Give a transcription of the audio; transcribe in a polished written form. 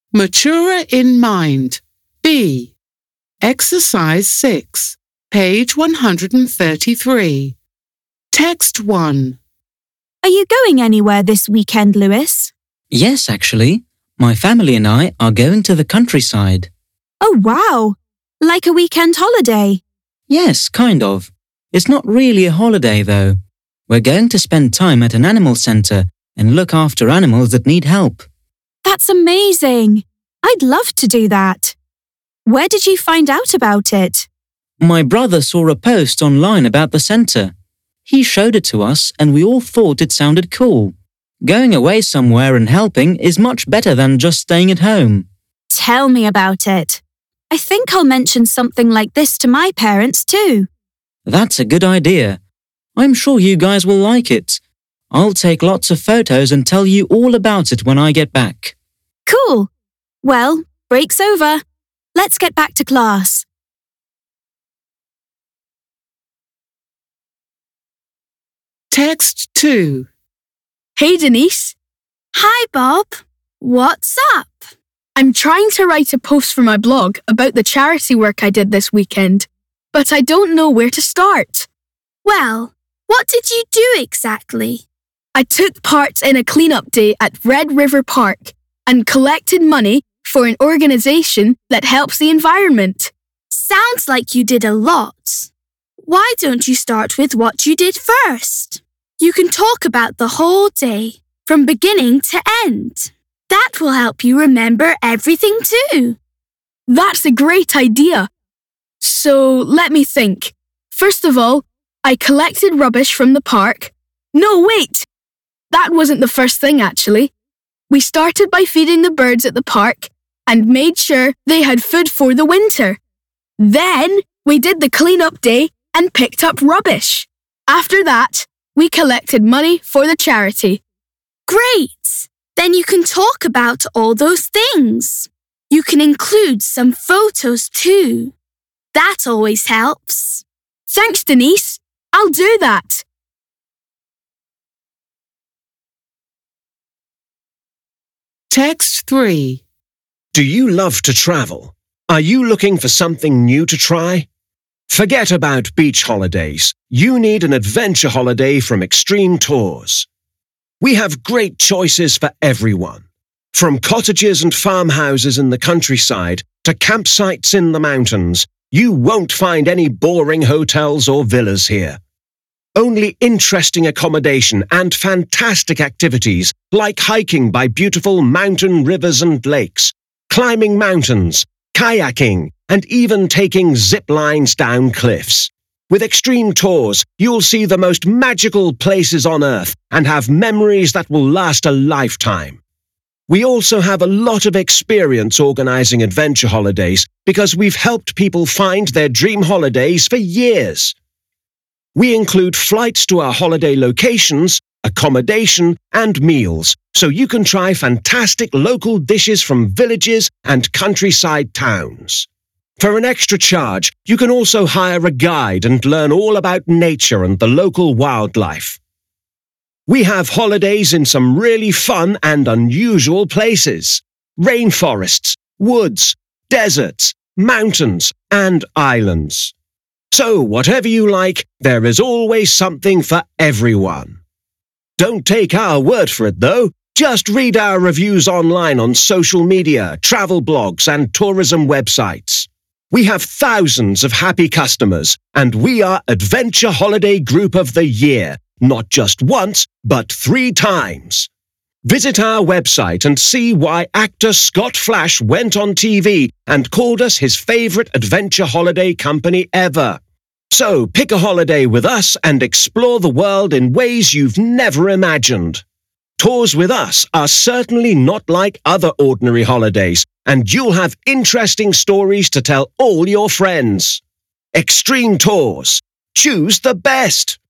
Maturer in Mind. B. Exercise 6, page 133. Text 1. Are you going anywhere this weekend, Lewis? Yes, actually. My family and I are going to the countryside. Oh, wow! Like a weekend holiday? Yes, kind of. It's not really a holiday, though. We're going to spend time at an animal centre and look after animals that need help. That's amazing! I'd love to do that. Where did you find out about it? My brother saw a post online about the centre. He showed it to us and we all thought it sounded cool. Going away somewhere and helping is much better than just staying at home. Tell me about it. I think I'll mention something like this to my parents too. That's a good idea. I'm sure you guys will like it. I'll take lots of photos and tell you all about it when I get back. Cool. Well, break's over. Let's get back to class. Text 2. Hey, Denise. Hi, Bob. What's up? I'm trying to write a post for my blog about the charity work I did this weekend, but I don't know where to start. Well, what did you do exactly? I took part in a cleanup day at Red River Park and collected money for an organisation that helps the environment. Sounds like you did a lot. Why don't you start with what you did first? You can talk about the whole day, from beginning to end. That will help you remember everything too. That's a great idea. So let me think. First of all, I collected rubbish from the park. No, wait! That wasn't the first thing, actually. We started by feeding the birds at the park and made sure they had food for the winter. Then we did the cleanup day and picked up rubbish. After that, we collected money for the charity. Great! Then you can talk about all those things. You can include some photos too. That always helps. Thanks, Denise. I'll do that. Text 3. Do you love to travel? Are you looking for something new to try? Forget about beach holidays. You need an adventure holiday from Extreme Tours. We have great choices for everyone. From cottages and farmhouses in the countryside to campsites in the mountains, you won't find any boring hotels or villas here. Only interesting accommodation and fantastic activities like hiking by beautiful mountain rivers and lakes, climbing mountains, kayaking, and even taking zip lines down cliffs. With Extreme Tours, you'll see the most magical places on Earth and have memories that will last a lifetime. We also have a lot of experience organizing adventure holidays because we've helped people find their dream holidays for years. We include flights to our holiday locations, accommodation, and meals, so you can try fantastic local dishes from villages and countryside towns. For an extra charge, you can also hire a guide and learn all about nature and the local wildlife. We have holidays in some really fun and unusual places: rainforests, woods, deserts, mountains, and islands. So whatever you like, there is always something for everyone. Don't take our word for it, though. Just read our reviews online on social media, travel blogs, and tourism websites. We have thousands of happy customers, and we are Adventure Holiday Group of the Year, not just once, but 3 times. Visit our website and see why actor Scott Flash went on TV and called us his favorite adventure holiday company ever. So pick a holiday with us and explore the world in ways you've never imagined. Tours with us are certainly not like other ordinary holidays, and you'll have interesting stories to tell all your friends. Extreme Tours. Choose the best.